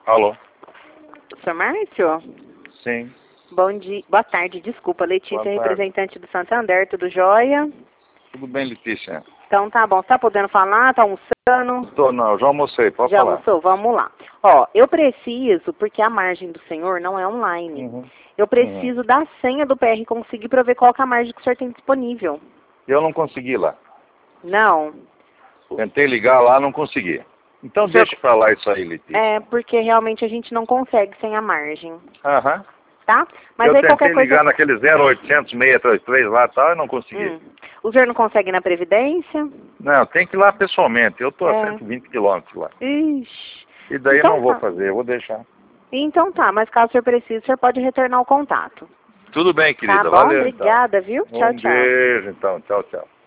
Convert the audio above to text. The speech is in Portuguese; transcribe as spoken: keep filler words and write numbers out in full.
Alô? Seu Márcio? Sim. Bom dia. Boa tarde, desculpa. Letícia, Boa tarde. representante do Santander, tudo jóia? Tudo bem, Letícia? Então tá bom. Você tá podendo falar? Tá almoçando? Tô, não, já almocei, pode Já falar. almoçou? Vamos lá. Ó, eu preciso, porque a margem do senhor não é online. Uhum. Eu preciso Uhum. da senha do P R conseguir para ver qual que é a margem que o senhor tem disponível. Eu não consegui lá. Não. Tentei ligar lá, não consegui. Então O senhor- deixa pra lá isso aí, Letícia. É, porque realmente a gente não consegue sem a margem, Aham. tá? Mas Eu aí tentei qualquer coisa... ligar naquele zero oitocentos, seiscentos e trinta e três lá e tal, e não consegui. Hum. O senhor não consegue ir na Previdência? Não, tem que ir lá pessoalmente. Eu tô a É. cento e vinte quilômetros lá. Ixi. E daí Então eu não vou tá. fazer, eu vou deixar. Então tá, mas caso o senhor precise, o senhor pode retornar o contato. Tudo bem, querida. Tá bom? Valeu, então. Obrigada, viu? Tchau, Um tchau. beijo, então. Tchau, tchau.